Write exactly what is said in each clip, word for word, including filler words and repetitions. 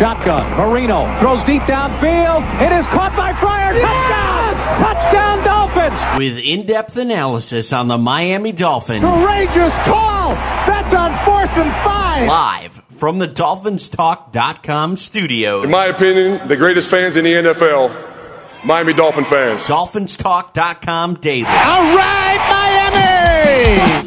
Shotgun. Marino throws deep downfield. It is caught by Fryer. Touchdown! Touchdown Dolphins! With in-depth analysis on the Miami Dolphins. Courageous call! That's on fourth and five! Live from the Dolphins Talk dot com studios. In my opinion, the greatest fans in the N F L, Miami Dolphin fans. Dolphins Talk dot com daily. All right, Miami!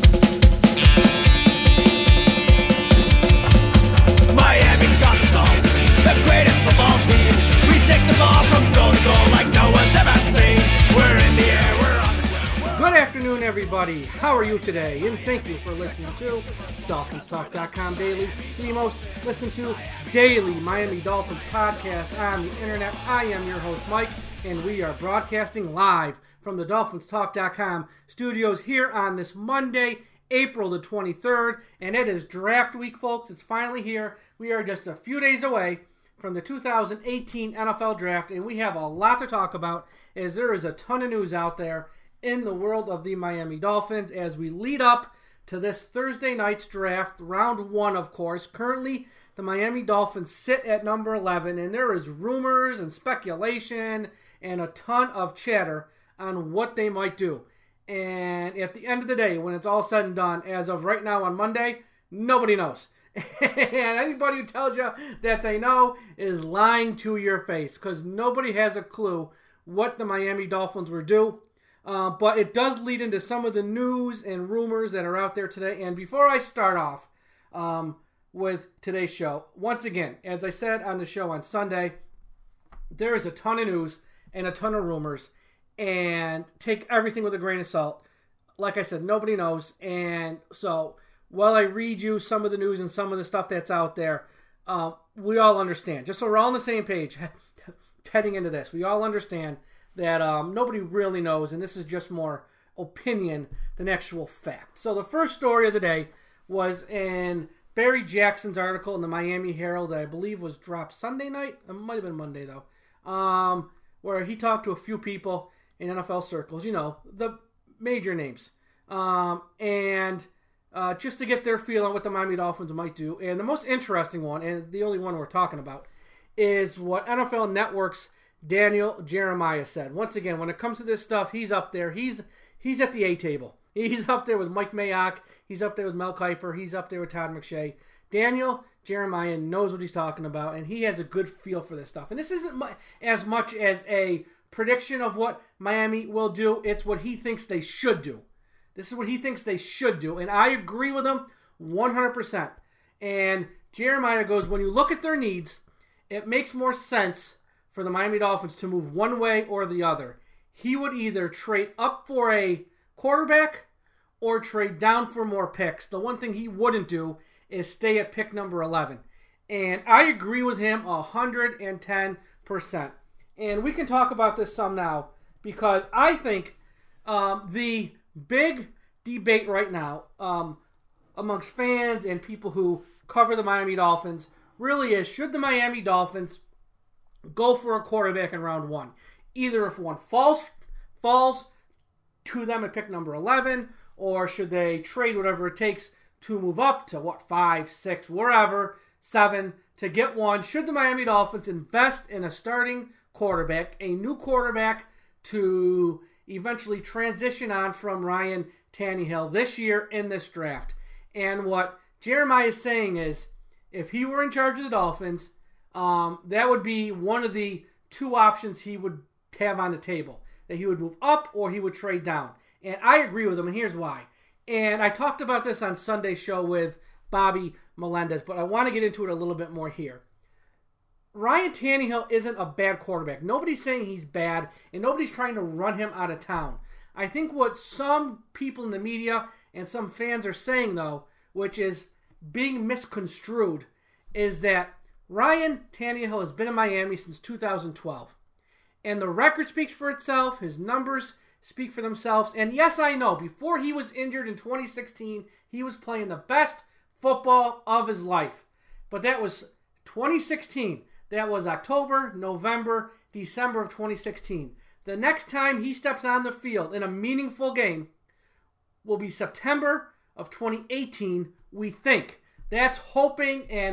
Miami's got the Dolphins, the greatest football team. We take the ball from goal to goal like no one's ever seen. We're in the air, we're on the ground. Good afternoon, everybody. How are you today? And thank you for listening to Dolphins Talk dot com Daily, the most listened to daily Miami Dolphins podcast on the internet. I am your host, Mike, and we are broadcasting live from the Dolphins Talk dot com studios here on this Monday, April the twenty-third, and it is draft week, folks. It's finally here. We are just a few days away from the two thousand eighteen N F L Draft, and we have a lot to talk about as there is a ton of news out there in the world of the Miami Dolphins as we lead up to this Thursday night's draft, round one, of course. Currently, the Miami Dolphins sit at number eleven, and there is rumors and speculation and a ton of chatter on what they might do. And at the end of the day, when it's all said and done, as of right now on Monday, nobody knows. And anybody who tells you that they know is lying to your face, because nobody has a clue what the Miami Dolphins will do. Uh, but it does lead into some of the news and rumors that are out there today. And before I start off um, with today's show, once again, as I said on the show on Sunday, there is a ton of news and a ton of rumors. And take everything with a grain of salt. Like I said, nobody knows. And so while I read you some of the news and some of the stuff that's out there, uh, we all understand. Just so we're all on the same page heading into this. We all understand that um, nobody really knows, and this is just more opinion than actual fact. So the first story of the day was in Barry Jackson's article in the Miami Herald that I believe was dropped Sunday night. It might have been Monday, though, um, where he talked to a few people in N F L circles, you know, the major names, um, and uh, just to get their feel on what the Miami Dolphins might do. And the most interesting one, and the only one we're talking about, is what N F L Network's Daniel Jeremiah said. Once again, when it comes to this stuff, he's up there. He's he's at the A table. He's up there with Mike Mayock. He's up there with Mel Kiper. He's up there with Todd McShay. Daniel Jeremiah knows what he's talking about, and he has a good feel for this stuff. And this isn't mu- as much as a prediction of what Miami will do. It's what he thinks they should do. This is what he thinks they should do. And I agree with him one hundred percent. And Jeremiah goes, when you look at their needs, it makes more sense for the Miami Dolphins to move one way or the other. He would either trade up for a quarterback or trade down for more picks. The one thing he wouldn't do is stay at pick number eleven. And I agree with him one hundred ten percent. And we can talk about this some now because I think um, the big debate right now um, amongst fans and people who cover the Miami Dolphins really is, should the Miami Dolphins go for a quarterback in round one? Either if one falls falls to them at pick number eleven, or should they trade whatever it takes to move up to, what, five, six, wherever, seven, to get one? Should the Miami Dolphins invest in a starting quarterback, a new quarterback to eventually transition on from Ryan Tannehill this year in this draft? And what Jeremiah is saying is, if he were in charge of the Dolphins, um, that would be one of the two options he would have on the table, that he would move up or he would trade down. And I agree with him, and here's why. And I talked about this on Sunday's show with Bobby Melendez, but I want to get into it a little bit more here. Ryan Tannehill isn't a bad quarterback. Nobody's saying he's bad, and nobody's trying to run him out of town. I think what some people in the media and some fans are saying, though, which is being misconstrued, is that Ryan Tannehill has been in Miami since two thousand twelve. And the record speaks for itself. His numbers speak for themselves. And yes, I know, before he was injured in twenty sixteen, he was playing the best football of his life. But that was twenty sixteen. That was October, November, December of twenty sixteen. The next time he steps on the field in a meaningful game will be September of twenty eighteen, we think. That's hoping and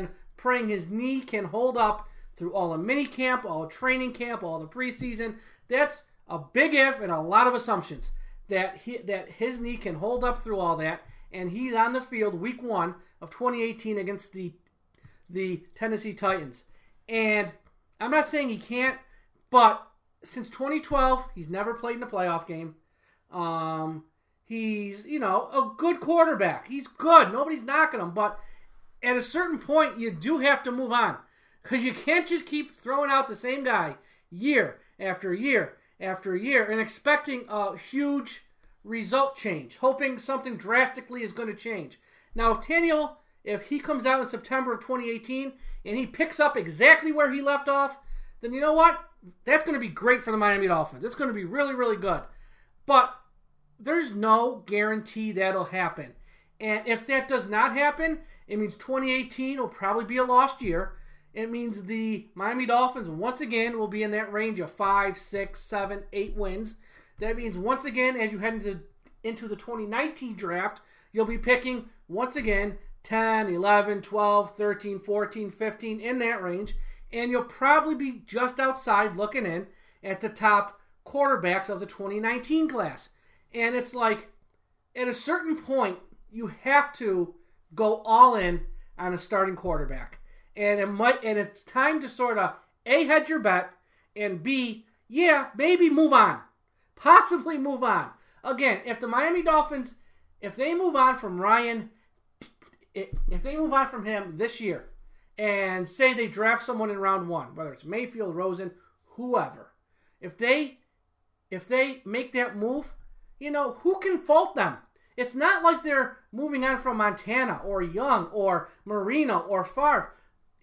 praying his knee can hold up through all the mini camp, all training camp, all the preseason. That's a big if and a lot of assumptions that he, that his knee can hold up through all that, and he's on the field week one of twenty eighteen against the the Tennessee Titans. And I'm not saying he can't, but since twenty twelve, he's never played in a playoff game. Um, he's, you know, a good quarterback. He's good. Nobody's knocking him, but at a certain point, you do have to move on, because you can't just keep throwing out the same guy year after year after year and expecting a huge result change, hoping something drastically is going to change. Now, Tannehill, if he comes out in September of twenty eighteen and he picks up exactly where he left off, then you know what? That's going to be great for the Miami Dolphins. It's going to be really, really good. But there's no guarantee that'll happen. And if that does not happen, it means twenty eighteen will probably be a lost year. It means the Miami Dolphins, once again, will be in that range of five, six, seven, eight wins. That means, once again, as you head into, into the twenty nineteen draft, you'll be picking, once again, ten, eleven, twelve, thirteen, fourteen, fifteen, in that range. And you'll probably be just outside looking in at the top quarterbacks of the twenty nineteen class. And it's like, at a certain point, you have to go all in on a starting quarterback. And it might, and it's time to sort of A, hedge your bet, and B, yeah, maybe move on. Possibly move on. Again, if the Miami Dolphins, if they move on from Ryan, if they move on from him this year, and say they draft someone in round one, whether it's Mayfield, Rosen, whoever, if they, if they make that move, you know, who can fault them? It's not like they're moving on from Montana or Young or Marino or Favre.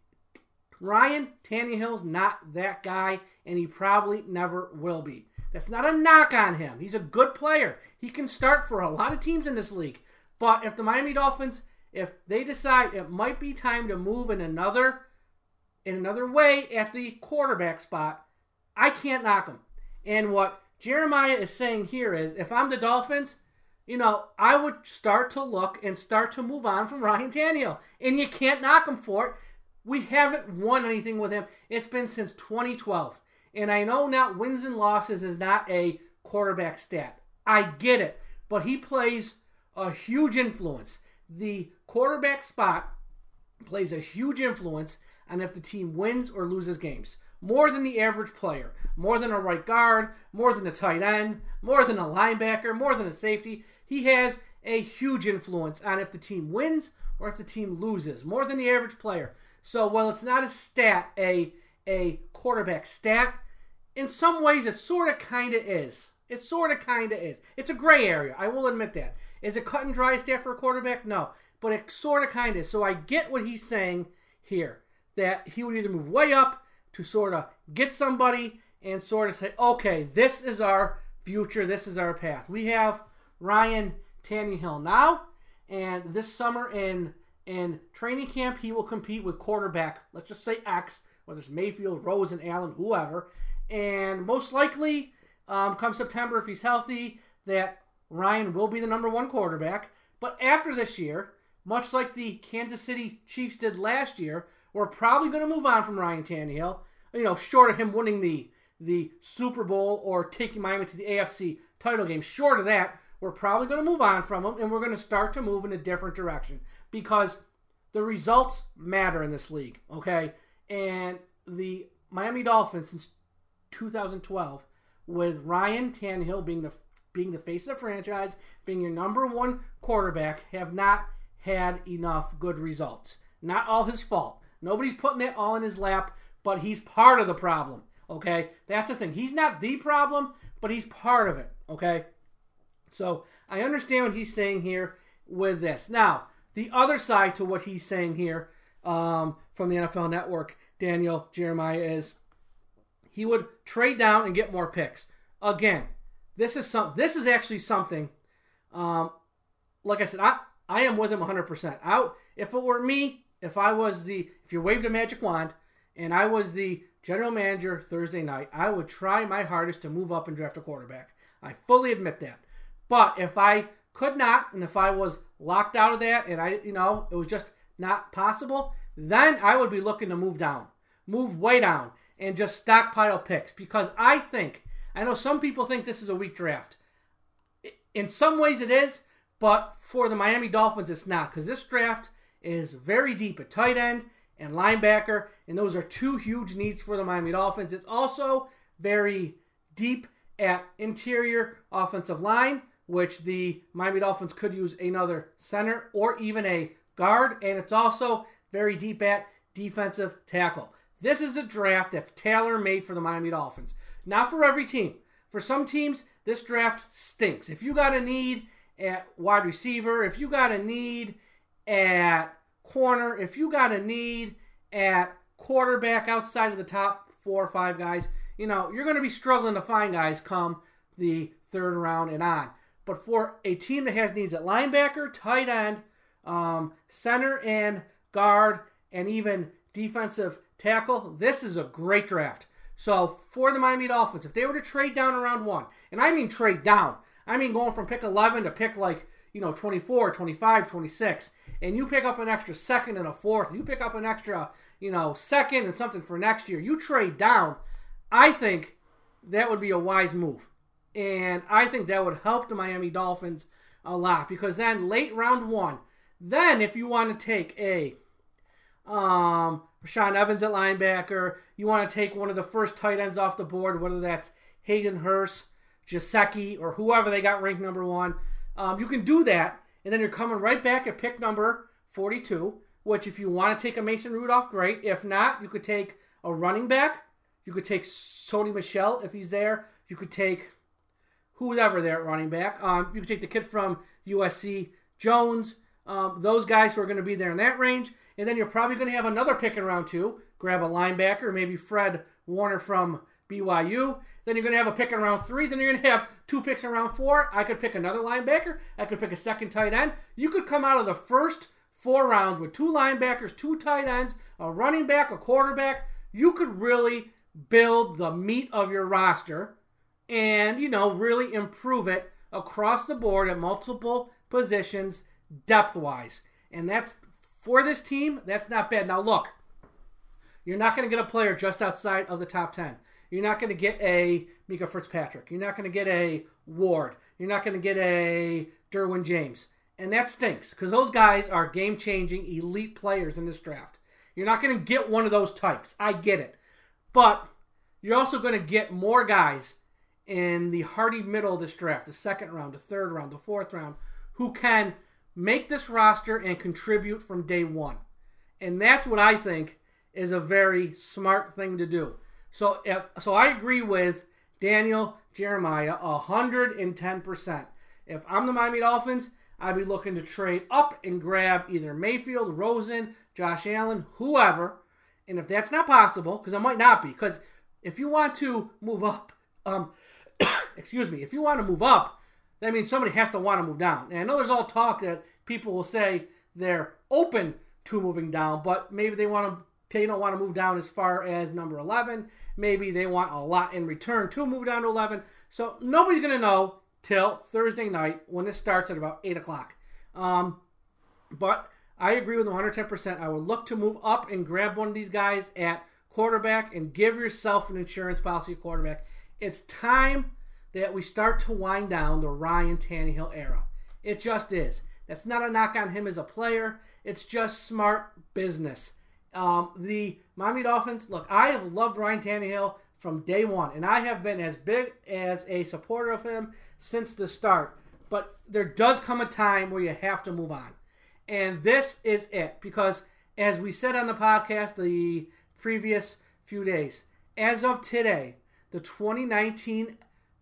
Ryan Tannehill's not that guy, and he probably never will be. That's not a knock on him. He's a good player. He can start for a lot of teams in this league. But if the Miami Dolphins, if they decide it might be time to move in another, in another way at the quarterback spot, I can't knock him. And what Jeremiah is saying here is, if I'm the Dolphins, you know, I would start to look and start to move on from Ryan Tannehill. And you can't knock him for it. We haven't won anything with him. It's been since twenty twelve. And I know now wins and losses is not a quarterback stat. I get it. But he plays a huge influence. The quarterback spot plays a huge influence on if the team wins or loses games. More than the average player. More than a right guard. More than a tight end. More than a linebacker. More than a safety. He has a huge influence on if the team wins or if the team loses. More than the average player. So while it's not a stat, a a quarterback stat, in some ways it sort of kind of is. It sort of kind of is. It's a gray area. I will admit that. Is it cut and dry stat for a quarterback? No. But it sort of kind of is. So I get what he's saying here. That he would either move way up to sort of get somebody and sort of say, okay, this is our future. This is our path. We have Ryan Tannehill now. And this summer in... In training camp, he will compete with quarterback, let's just say X, whether it's Mayfield, Rosen, Allen, whoever. And most likely, um, come September, if he's healthy, that Ryan will be the number one quarterback. But after this year, much like the Kansas City Chiefs did last year, we're probably going to move on from Ryan Tannehill, you know, short of him winning the, the Super Bowl or taking Miami to the A F C title game. Short of that, we're probably going to move on from him, and we're going to start to move in a different direction. Because the results matter in this league, okay? And the Miami Dolphins since two thousand twelve, with Ryan Tannehill being the being the face of the franchise, being your number one quarterback, have not had enough good results. Not all his fault. Nobody's putting that all in his lap, but he's part of the problem, okay? That's the thing. He's not the problem, but he's part of it, okay? So I understand what he's saying here with this. Now, the other side to what he's saying here um, from the N F L Network, Daniel Jeremiah, is he would trade down and get more picks. Again, this is some. This is actually something. Um, like I said, I I am with him one hundred percent. I, if it were me, if I was the, if you waved a magic wand and I was the general manager Thursday night, I would try my hardest to move up and draft a quarterback. I fully admit that. But if I could not, and if I was locked out of that, and I, you know, it was just not possible, then I would be looking to move down, move way down, and just stockpile picks. Because I think, I know some people think this is a weak draft. In some ways it is, but for the Miami Dolphins it's not. Because this draft is very deep at tight end and linebacker, and those are two huge needs for the Miami Dolphins. It's also very deep at interior offensive line, which the Miami Dolphins could use another center or even a guard, and it's also very deep at defensive tackle. This is a draft that's tailor-made for the Miami Dolphins. Not for every team. For some teams, this draft stinks. If you got a need at wide receiver, if you got a need at corner, if you got a need at quarterback outside of the top four or five guys, you know, you're going to be struggling to find guys come the third round and on. But for a team that has needs at linebacker, tight end, um, center and guard, and even defensive tackle, this is a great draft. So for the Miami Dolphins, if they were to trade down around one, and I mean trade down, I mean going from pick eleven to pick like, you know, twenty-four, twenty-five, twenty-six, and you pick up an extra second and a fourth, you pick up an extra, you know, second and something for next year, you trade down, I think that would be a wise move. And I think that would help the Miami Dolphins a lot, because then late round one, then if you want to take a um, Rashaan Evans at linebacker, you want to take one of the first tight ends off the board, whether that's Hayden Hurst, Gesicki, or whoever they got ranked number one, um, you can do that, and then you're coming right back at pick number forty-two, which if you want to take a Mason Rudolph, great. If not, you could take a running back. You could take Sony Michel if he's there. You could take whoever there at running back. Um, you could take the kid from U S C, Jones. Um, those guys who are going to be there in that range. And then you're probably going to have another pick in round two. Grab a linebacker, maybe Fred Warner from B Y U. Then you're going to have a pick in round three. Then you're going to have two picks in round four. I could pick another linebacker. I could pick a second tight end. You could come out of the first four rounds with two linebackers, two tight ends, a running back, a quarterback. You could really build the meat of your roster and, you know, really improve it across the board at multiple positions depth-wise. And that's, for this team, that's not bad. Now, look, you're not going to get a player just outside of the top ten. You're not going to get a Mika Fitzpatrick. You're not going to get a Ward. You're not going to get a Derwin James. And that stinks, because those guys are game-changing, elite players in this draft. You're not going to get one of those types. I get it. But you're also going to get more guys in the hardy middle of this draft, the second round, the third round, the fourth round, who can make this roster and contribute from day one. And that's what I think is a very smart thing to do. So if, so I agree with Daniel Jeremiah one hundred ten percent. If I'm the Miami Dolphins, I'd be looking to trade up and grab either Mayfield, Rosen, Josh Allen, whoever. And if that's not possible, because it might not be, because if you want to move up, um, excuse me, if you want to move up, that means somebody has to want to move down. And I know there's all talk that people will say they're open to moving down, but maybe they want to, they don't want to move down as far as number eleven. Maybe they want a lot in return to move down to eleven. So nobody's going to know till Thursday night when this starts at about eight o'clock. Um, but I agree with one hundred ten percent. I would look to move up and grab one of these guys at quarterback and give yourself an insurance policy at quarterback. It's time that we start to wind down the Ryan Tannehill era. It just is. That's not a knock on him as a player. It's just smart business. Um, the Miami Dolphins, look, I have loved Ryan Tannehill from day one, and I have been as big as a supporter of him since the start. But there does come a time where you have to move on. And this is it, because as we said on the podcast the previous few days, as of today, the twenty nineteen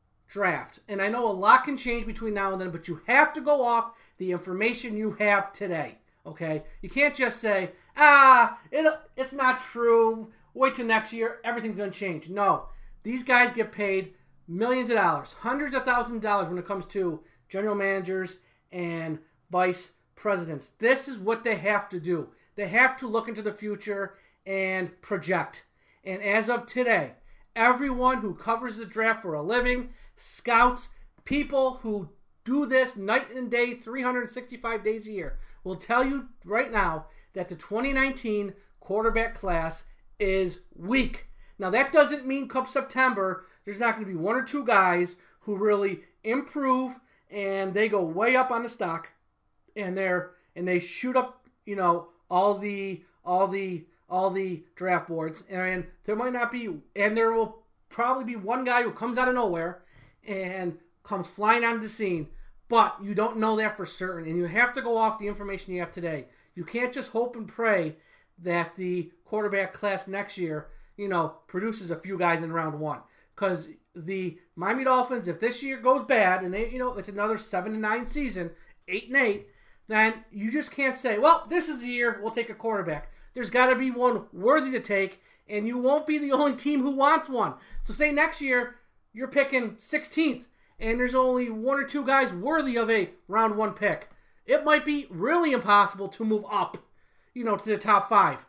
draft, and I know a lot can change between now and then, but you have to go off the information you have today, okay? You can't just say, ah, it, it's not true, wait till next year, everything's going to change. No, these guys get paid millions of dollars, hundreds of thousands of dollars when it comes to general managers and vice presidents. This is what they have to do. They have to look into the future and project. And as of today, everyone who covers the draft for a living, scouts, people who do this night and day, three hundred sixty-five days a year, will tell you right now that the twenty nineteen quarterback class is weak. Now, that doesn't mean come September, there's not going to be one or two guys who really improve and they go way up on the stock and they're and they shoot up, you know, all the all the all the draft boards. And there might not be, and there will probably be one guy who comes out of nowhere and comes flying onto the scene. But you don't know that for certain, and you have to go off the information you have today. You can't just hope and pray that the quarterback class next year, you know, produces a few guys in round one. Because the Miami Dolphins, if this year goes bad, and they, you know, it's another seven to nine season, eight and eight, then you just can't say, well, this is the year we'll take a quarterback. There's got to be one worthy to take, and you won't be the only team who wants one. So say next year you're picking sixteenth, and there's only one or two guys worthy of a round one pick. It might be really impossible to move up, you know, to the top five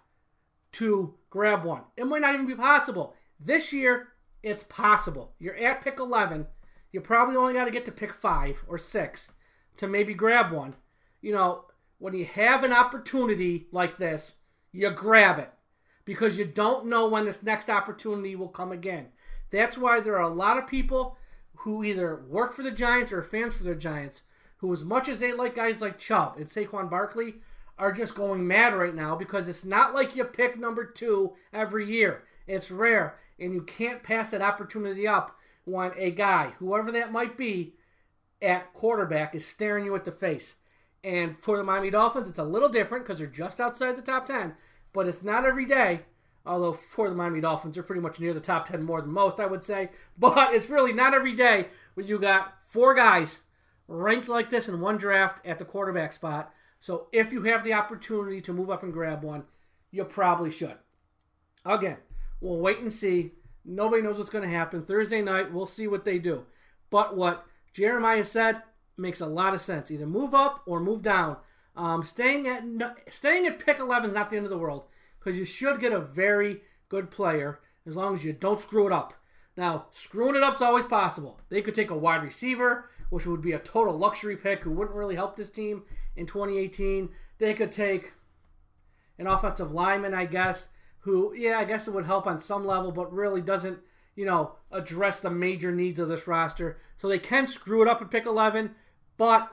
to grab one. It might not even be possible. This year, it's possible. You're at pick eleven. You probably only got to get to pick five or six to maybe grab one. You know, when you have an opportunity like this, you grab it because you don't know when this next opportunity will come again. That's why there are a lot of people who either work for the Giants or are fans for the Giants who, as much as they like guys like Chubb and Saquon Barkley, are just going mad right now because it's not like you pick number two every year. It's rare, and you can't pass that opportunity up when a guy, whoever that might be, at quarterback is staring you at the face. And for the Miami Dolphins, it's a little different because they're just outside the top ten, but it's not every day. Although for the Miami Dolphins, they're pretty much near the top ten more than most, I would say. But it's really not every day when you got four guys ranked like this in one draft at the quarterback spot. So if you have the opportunity to move up and grab one, you probably should. Again, we'll wait and see. Nobody knows what's going to happen. Thursday night, we'll see what they do. But what Jeremiah said makes a lot of sense. Either move up or move down. Um, staying at staying at pick eleven is not the end of the world because you should get a very good player as long as you don't screw it up. Now, screwing it up is always possible. They could take a wide receiver, which would be a total luxury pick who wouldn't really help this team in twenty eighteen. They could take an offensive lineman, I guess, who, yeah, I guess it would help on some level, but really doesn't, you know, address the major needs of this roster. So they can screw it up at pick eleven, but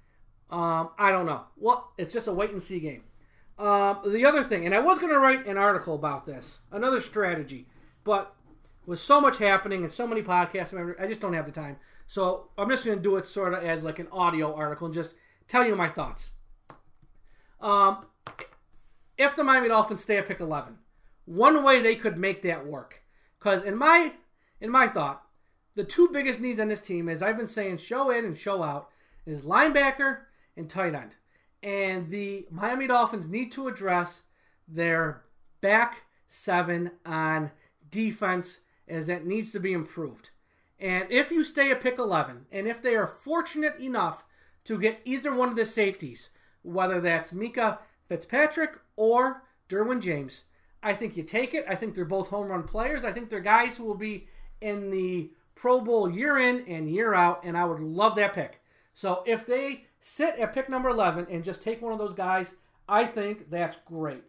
um, I don't know. Well, it's just a wait-and-see game. Um, the other thing, and I was going to write an article about this, another strategy, but with so much happening and so many podcasts, I just don't have the time. So I'm just going to do it sort of as like an audio article and just tell you my thoughts. Um, if the Miami Dolphins stay at pick eleven, one way they could make that work, because in my in my thought, the two biggest needs on this team, as I've been saying, show in and show out, is linebacker and tight end. And the Miami Dolphins need to address their back seven on defense, as that needs to be improved. And if you stay at pick eleven, and if they are fortunate enough to get either one of the safeties, whether that's Mika Fitzpatrick or Derwin James, I think you take it. I think they're both home run players. I think they're guys who will be in the Pro Bowl year in and year out, and I would love that pick. So if they sit at pick number eleven and just take one of those guys, I think that's great.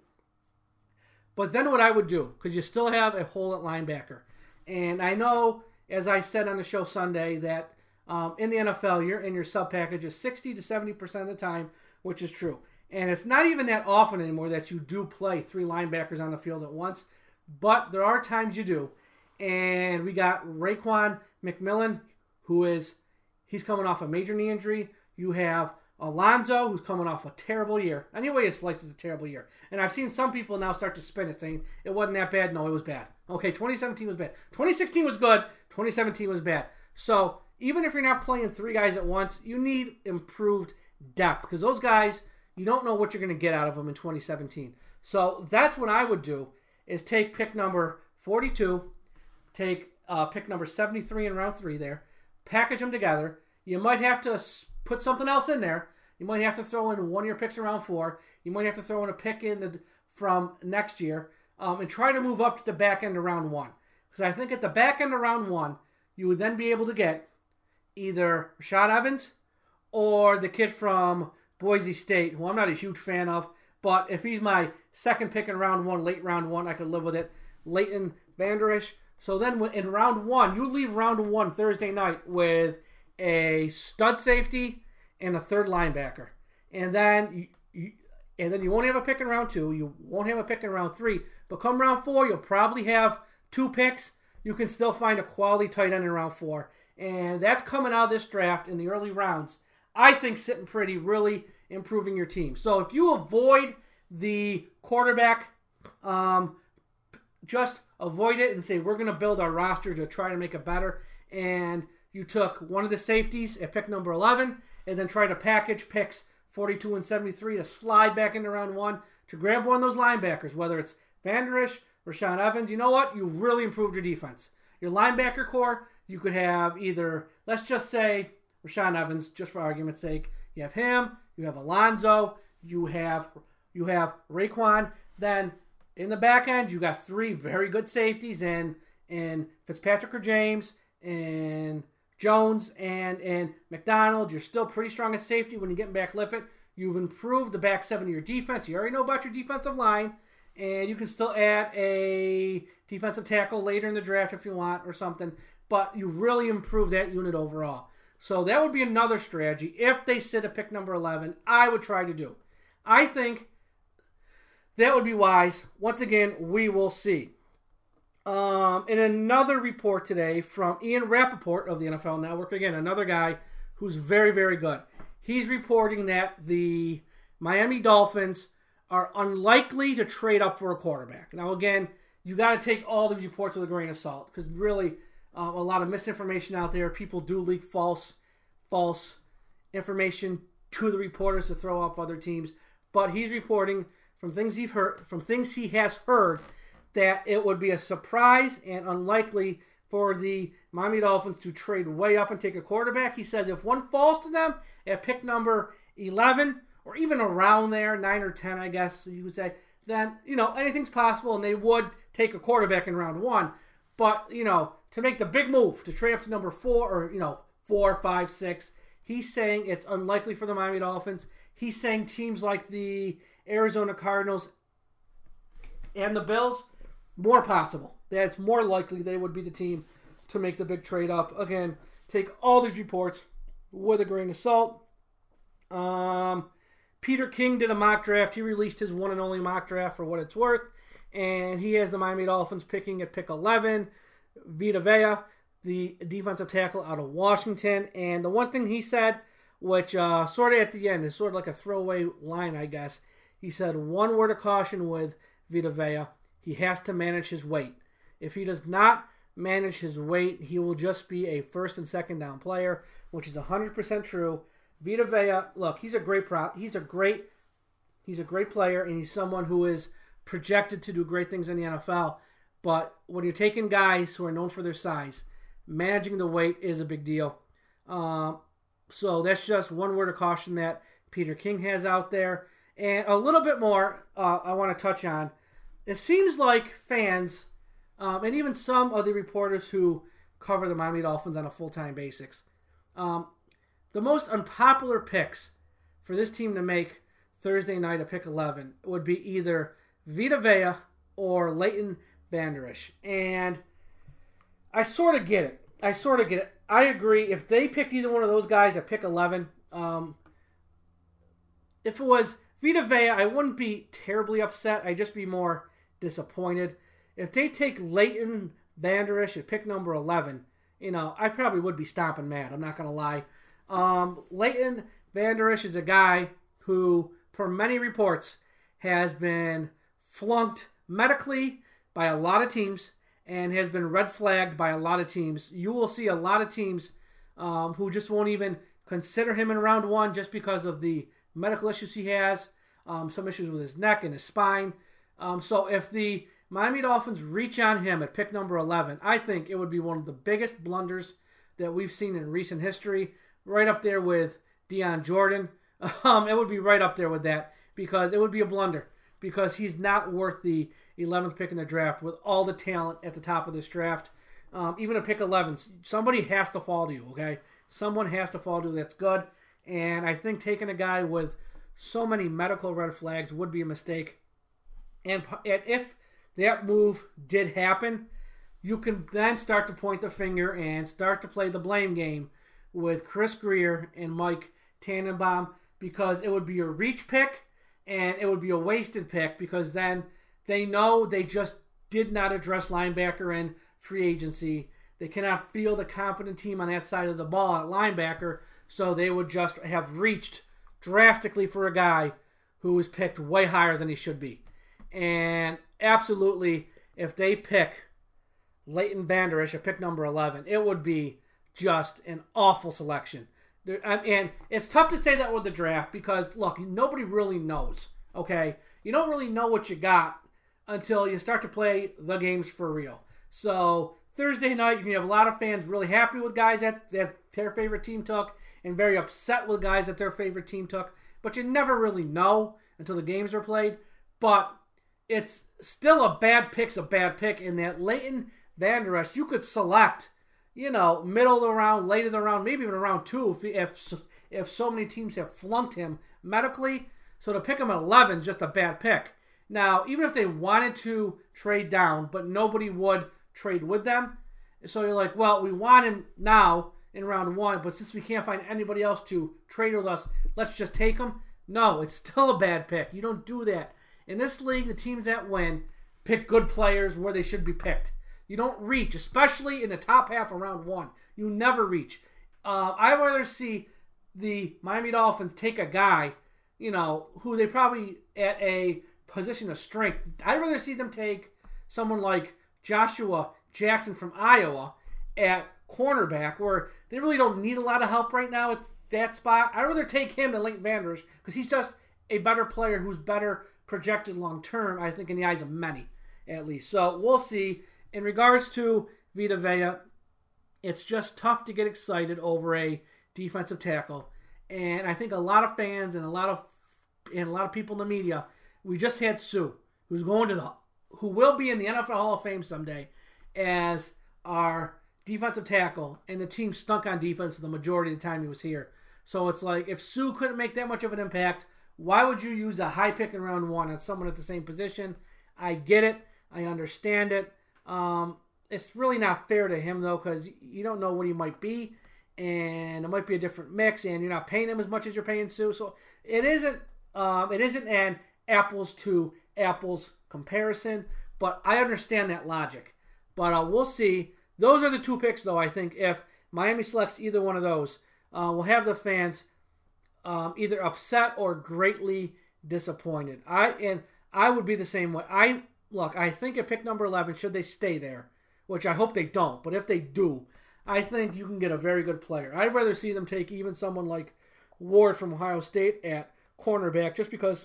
But then what I would do, because you still have a hole at linebacker. And I know, as I said on the show Sunday, that um, in the N F L, you're in your sub packages sixty to seventy percent of the time, which is true. And it's not even that often anymore that you do play three linebackers on the field at once. But there are times you do. And we got Raekwon McMillan, who is, he's coming off a major knee injury. You have Alonzo, who's coming off a terrible year. Anyway, it's like it's a terrible year. And I've seen some people now start to spin it, saying it wasn't that bad. No, it was bad. Okay, twenty seventeen was bad. twenty sixteen was good. twenty seventeen was bad. So even if you're not playing three guys at once, you need improved depth. Because those guys, you don't know what you're going to get out of them in twenty seventeen. So that's what I would do, is take pick number forty-two, take uh, pick number seventy-three in round three there, package them together. You might have to put something else in there. You might have to throw in one of your picks in round four. You might have to throw in a pick in the from next year um, and try to move up to the back end of round one. Because I think at the back end of round one, you would then be able to get either Rashad Evans or the kid from Boise State, who I'm not a huge fan of, But if he's my second pick in round one, late round one, I could live with it. Leighton Vander Esch. So then in round one, you leave round one Thursday night with a stud safety and a third linebacker. And then you, you, and then you won't have a pick in round two. You won't have a pick in round three. But come round four, you'll probably have two picks. You can still find a quality tight end in round four. And that's coming out of this draft in the early rounds. I think sitting pretty, really improving your team. So if you avoid the quarterback, um, just avoid it and say, we're going to build our roster to try to make it better. And you took one of the safeties at pick number eleven and then try to package picks forty-two and seventy-three to slide back into round one to grab one of those linebackers, whether it's Vander Esch, Rashaan Evans. You know what? You've really improved your defense. Your linebacker core, you could have either, let's just say, Rashaan Evans, just for argument's sake. You have him, you have Alonzo, you have you have Raekwon. Then in the back end, you got three very good safeties in, in Fitzpatrick or James, and Jones, and, and McDonald. You're still pretty strong at safety when you get back Lippett. You've improved the back seven of your defense. You already know about your defensive line, and you can still add a defensive tackle later in the draft if you want or something. But you've really improved that unit overall. So that would be another strategy. If they sit at pick number eleven, I would try to do. I think that would be wise. Once again, we will see. Um, in another report today from Ian Rappaport of the N F L Network, again, another guy who's very, very good. He's reporting that the Miami Dolphins are unlikely to trade up for a quarterback. Now, again, you got to take all these reports with a grain of salt because really uh, a lot of misinformation out there. People do leak false, false information to the reporters to throw off other teams. But he's reporting from things he's heard, from things he has heard, that it would be a surprise and unlikely for the Miami Dolphins to trade way up and take a quarterback. He says if one falls to them at pick number eleven, or even around there, nine or ten, I guess you would say, then, you know, anything's possible, and they would take a quarterback in round one. But, you know, to make the big move, to trade up to number four, or, you know, four, five, six, he's saying it's unlikely for the Miami Dolphins. He's saying teams like the Arizona Cardinals and the Bills, more possible. That's more likely they would be the team to make the big trade up. Again, take all these reports with a grain of salt. Um, Peter King did a mock draft. He released his one and only mock draft for what it's worth. And he has the Miami Dolphins picking at pick eleven. Vita Vea, the defensive tackle out of Washington. And the one thing he said, which uh, sort of at the end is sort of like a throwaway line, I guess. He said, one word of caution with Vita Vea. He has to manage his weight. If he does not manage his weight, he will just be a first and second down player, which is one hundred percent true. Vita Vea, look, he's a great pro. He's a great, he's a great player, and he's someone who is projected to do great things in the N F L. But when you're taking guys who are known for their size, managing the weight is a big deal. Um, so that's just one word of caution that Peter King has out there. And a little bit more uh, I want to touch on. It seems like fans, um, and even some of the reporters who cover the Miami Dolphins on a full-time basis, um, the most unpopular picks for this team to make Thursday night at pick eleven would be either Vita Vea or Leighton Vander Esch. And I sort of get it. I sort of get it. I agree. If they picked either one of those guys at pick eleven, um, if it was Vita Vea, I wouldn't be terribly upset. I'd just be more disappointed. If they take Leighton Vander Esch at pick number eleven, you know, I probably would be stomping mad. I'm not going to lie. Um, Leighton Vander Esch is a guy who, per many reports, has been flunked medically by a lot of teams and has been red flagged by a lot of teams. You will see a lot of teams um, who just won't even consider him in round one just because of the medical issues he has, um, some issues with his neck and his spine. Um, so if the Miami Dolphins reach on him at pick number eleven, I think it would be one of the biggest blunders that we've seen in recent history, right up there with Deion Jordan. Um, it would be right up there with that because it would be a blunder because he's not worth the eleventh pick in the draft with all the talent at the top of this draft. Um, even at pick eleven, somebody has to fall to you, okay? Someone has to fall to you that's good. And I think taking a guy with so many medical red flags would be a mistake. And, and if that move did happen, you can then start to point the finger and start to play the blame game with Chris Grier and Mike Tannenbaum, because it would be a reach pick and it would be a wasted pick, because then they know they just did not address linebacker in free agency. They cannot field a competent team on that side of the ball at linebacker, so they would just have reached drastically for a guy who was picked way higher than he should be. And absolutely, if they pick Leighton Vander Esch at pick number eleven, it would be just an awful selection. There, and it's tough to say that with the draft because, look, nobody really knows, okay? You don't really know what you got until you start to play the games for real. So Thursday night, you have a lot of fans really happy with guys that, that their favorite team took and very upset with guys that their favorite team took. But you never really know until the games are played. But it's still a bad pick's a bad pick in that Leighton Vander Esch, you could select, you know, middle of the round, late of the round, maybe even around two if, if, if so many teams have flunked him medically. So to pick him at eleven is just a bad pick. Now, even if they wanted to trade down, but nobody would trade with them. So you're like, well, we want him now in round one, but since we can't find anybody else to trade with us, let's just take him. No, it's still a bad pick. You don't do that. In this league, the teams that win pick good players where they should be picked. You don't reach, especially in the top half of round one. You never reach. Uh, I'd rather see the Miami Dolphins take a guy, you know, who they probably at a position of strength. I'd rather see them take someone like Joshua Jackson from Iowa at cornerback, where they really don't need a lot of help right now at that spot. I'd rather take him than Leighton Vander Esch because he's just a better player who's better projected long term, I think, in the eyes of many, at least. So we'll see. In regards to Vita Vea, it's just tough to get excited over a defensive tackle, and I think a lot of fans and a lot of and a lot of people in the media, we just had Sue, who's going to the, who will be in the N F L Hall of Fame someday, as our defensive tackle, and the team stunk on defense the majority of the time he was here. So it's like, if Sue couldn't make that much of an impact, why would you use a high pick in round one on someone at the same position? I get it. I understand it. Um, it's really not fair to him, though, because you don't know what he might be, and it might be a different mix, and you're not paying him as much as you're paying Sue. So it isn't, um, it isn't an apples to apples comparison, but I understand that logic. But uh, we'll see. Those are the two picks, though, I think. If Miami selects either one of those, uh, we'll have the fans um, either upset or greatly disappointed. I and I would be the same way. I look, I think at pick number eleven, should they stay there, which I hope they don't, but if they do, I think you can get a very good player. I'd rather see them take even someone like Ward from Ohio State at cornerback, just because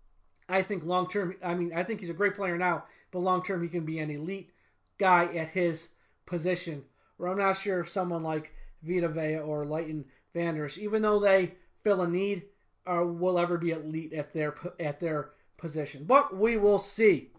I think long-term, I mean, I think he's a great player now, but long-term he can be an elite guy at his position, where I'm not sure if someone like Vita Vea or Leighton Vander Esch, even though they fill a need, or will ever be elite at their at their position. But we will see.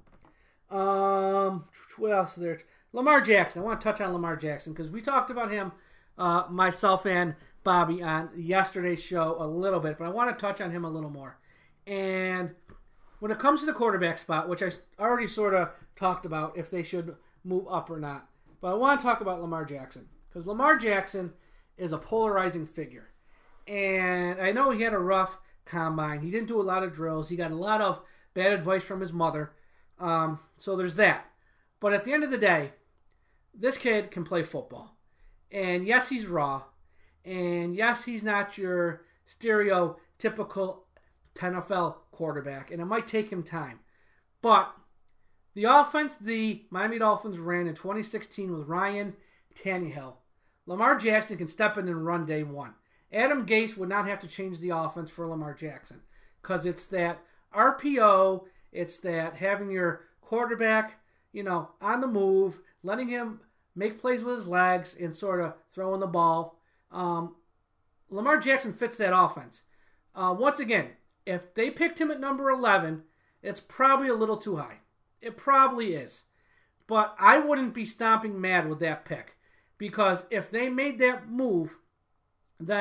Um, what else is there? Lamar Jackson. I want to touch on Lamar Jackson because we talked about him, uh, myself and Bobby, on yesterday's show a little bit, but I want to touch on him a little more. And when it comes to the quarterback spot, which I already sort of talked about if they should move up or not, but I want to talk about Lamar Jackson because Lamar Jackson is a polarizing figure. And I know he had a rough combine. He didn't do a lot of drills. He got a lot of bad advice from his mother. Um, so there's that. But at the end of the day, this kid can play football. And yes, he's raw. And yes, he's not your stereotypical N F L quarterback. And it might take him time. But the offense the Miami Dolphins ran in twenty sixteen with Ryan Tannehill, Lamar Jackson can step in and run day one. Adam Gase would not have to change the offense for Lamar Jackson because it's that R P O, it's that having your quarterback, you know, on the move, letting him make plays with his legs and sort of throwing the ball. Um, Lamar Jackson fits that offense. Uh, once again, if they picked him at number eleven, it's probably a little too high. It probably is. But I wouldn't be stomping mad with that pick because if they made that move, then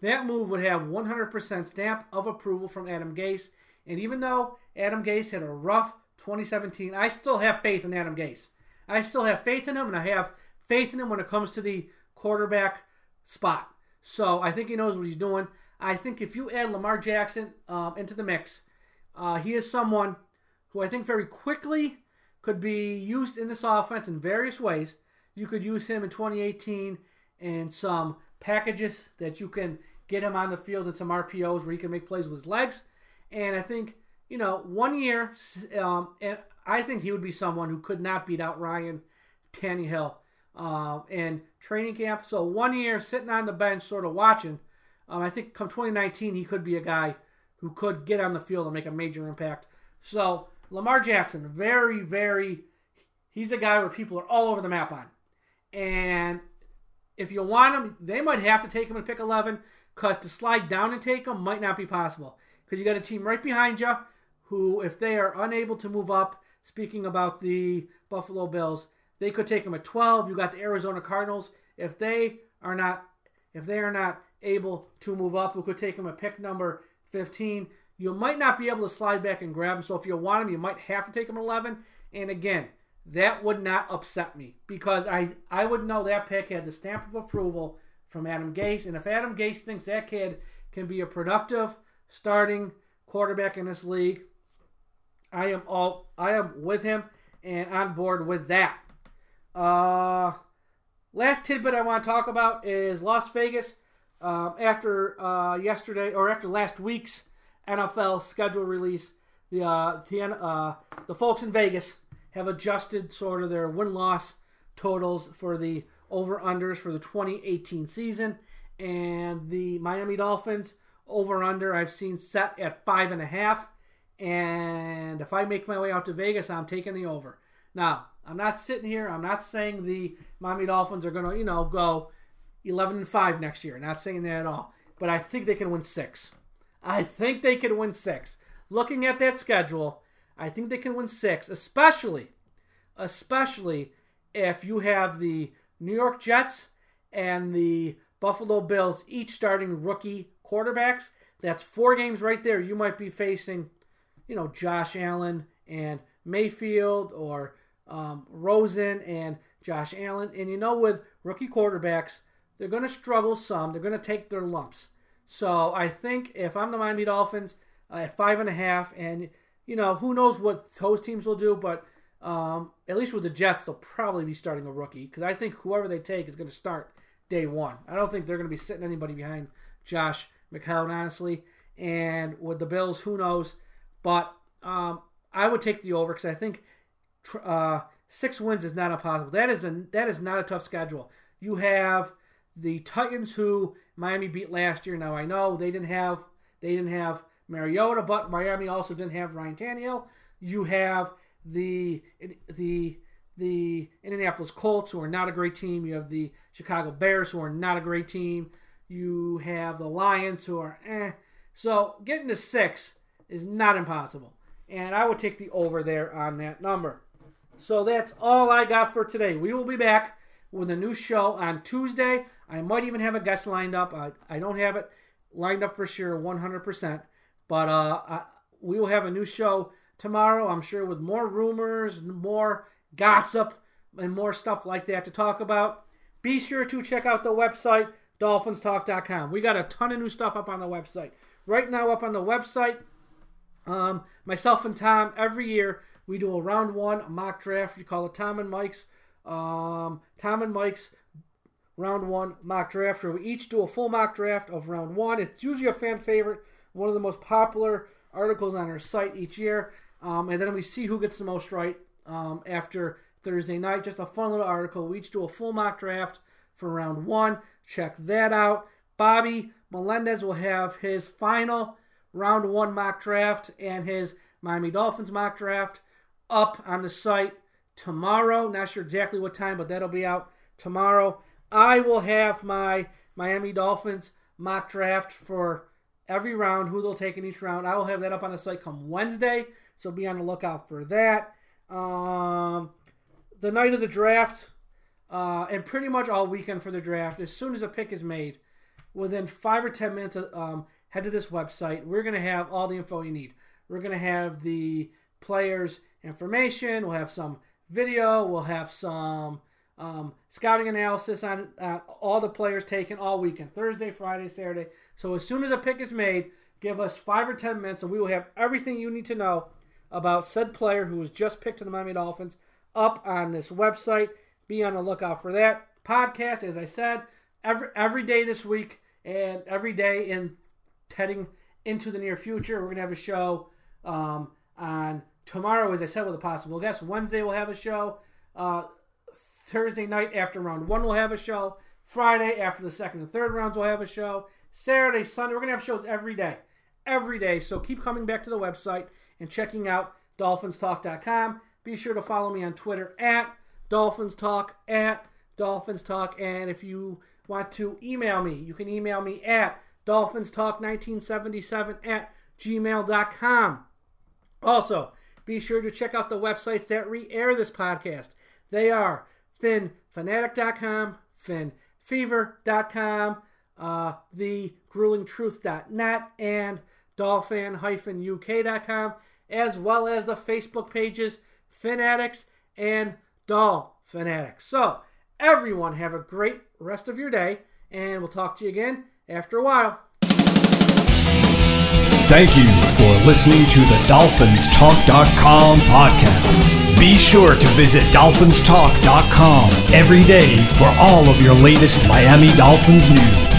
that move would have one hundred percent stamp of approval from Adam Gase. And even though Adam Gase had a rough twenty seventeen, I still have faith in Adam Gase. I still have faith in him, and I have faith in him when it comes to the quarterback spot. So I think he knows what he's doing. I think if you add Lamar Jackson um, into the mix, uh, he is someone who I think very quickly could be used in this offense in various ways. You could use him in twenty eighteen in some packages that you can get him on the field in some R P Os where he can make plays with his legs. And I think, you know, one year, um, and I think he would be someone who could not beat out Ryan Tannehill uh, in training camp. So one year sitting on the bench sort of watching, um, I think come twenty nineteen he could be a guy who could get on the field and make a major impact. So Lamar Jackson, very, very, he's a guy where people are all over the map on. And if you want him, they might have to take him in pick eleven because to slide down and take him might not be possible. Because you got a team right behind you who, if they are unable to move up, speaking about the Buffalo Bills, they could take them at twelve. You got the Arizona Cardinals. If they are not, if they are not able to move up, who could take them at pick number fifteen. You might not be able to slide back and grab them. So if you want them, you might have to take them at eleven. And again, that would not upset me because I, I would know that pick had the stamp of approval from Adam Gase. And if Adam Gase thinks that kid can be a productive starting quarterback in this league, I am all I am with him and on board with that. Uh, last tidbit I want to talk about is Las Vegas. Um, after uh, yesterday or after last week's N F L schedule release, the uh, the uh, the folks in Vegas have adjusted sort of their win-loss totals for the over-unders for the twenty eighteen season, and the Miami Dolphins over-under I've seen set at five and a half. And if I make my way out to Vegas, I'm taking the over. Now, I'm not sitting here. I'm not saying the Miami Dolphins are going to, you know, go eleven and five next year. Not saying that at all. But I think they can win six. I think they can win six. Looking at that schedule, I think they can win six, especially, especially if you have the New York Jets and the Buffalo Bills each starting rookie quarterbacks. That's four games right there. You might be facing, you know, Josh Allen and Mayfield or um, Rosen and Josh Allen. And you know, with rookie quarterbacks, they're going to struggle some. They're going to take their lumps. So I think if I'm the Miami Dolphins uh, at five and a half, and you know, who knows what those teams will do, but um, at least with the Jets, they'll probably be starting a rookie because I think whoever they take is going to start day one. I don't think they're going to be sitting anybody behind Josh McCown, honestly. And with the Bills, who knows? But um, I would take the over because I think uh, six wins is not impossible. That is a that is not a tough schedule. You have the Titans, who Miami beat last year. Now I know they didn't have they didn't have Mariota, but Miami also didn't have Ryan Tannehill. You have the the the Indianapolis Colts, who are not a great team. You have the Chicago Bears, who are not a great team. You have the Lions, who are eh. So getting to six is not impossible. And I would take the over there on that number. So that's all I got for today. We will be back with a new show on Tuesday. I might even have a guest lined up. I, I don't have it lined up for sure one hundred percent. But uh, I, we will have a new show tomorrow, I'm sure, with more rumors, more gossip, and more stuff like that to talk about. Be sure to check out the website, dolphins talk dot com. We got a ton of new stuff up on the website. Right now up on the website, um, myself and Tom, every year, we do a round one mock draft. We call it Tom and Mike's. Um, Tom and Mike's round one mock draft, where we each do a full mock draft of round one. It's usually a fan favorite, one of the most popular articles on our site each year. Um, and then we see who gets the most right um, after Thursday night. Just a fun little article. We each do a full mock draft for round one. Check that out. Bobby Melendez will have his final round one mock draft and his Miami Dolphins mock draft up on the site tomorrow. Not sure exactly what time, but that'll be out tomorrow. I will have my Miami Dolphins mock draft for every round, who they'll take in each round. I will have that up on the site come Wednesday, so be on the lookout for that. Um, the night of the draft, uh, and pretty much all weekend for the draft, as soon as a pick is made, within five or ten minutes, um, head to this website. We're going to have all the info you need. We're going to have the players' information. We'll have some video. We'll have some um, scouting analysis on uh, all the players taken all weekend, Thursday, Friday, Saturday. So as soon as a pick is made, give us five or ten minutes, and we will have everything you need to know about said player who was just picked to the Miami Dolphins up on this website. Be on the lookout for that podcast. As I said, every every day this week and every day in heading into the near future, we're going to have a show um, on tomorrow, as I said, with a possible guest. Wednesday we'll have a show. Uh, Thursday night after round one we'll have a show. Friday after the second and third rounds we'll have a show. Saturday, Sunday, we're going to have shows every day. Every day. So keep coming back to the website and checking out Dolphins Talk dot com. Be sure to follow me on Twitter at Dolphins Talk, at Dolphins Talk. And if you want to email me, you can email me at Dolphins Talk nineteen seventy-seven at gmail dot com. Also, be sure to check out the websites that re-air this podcast. They are Fin Fanatic dot com, Fin Fever dot com, uh, the grueling truth dot net, and Dolphin U K dot com, as well as the Facebook pages Fanatics and Doll Fanatics. So, everyone have a great rest of your day, and we'll talk to you again after a while. Thank you for listening to the Dolphins Talk dot com podcast. Be sure to visit Dolphins Talk dot com every day for all of your latest Miami Dolphins news.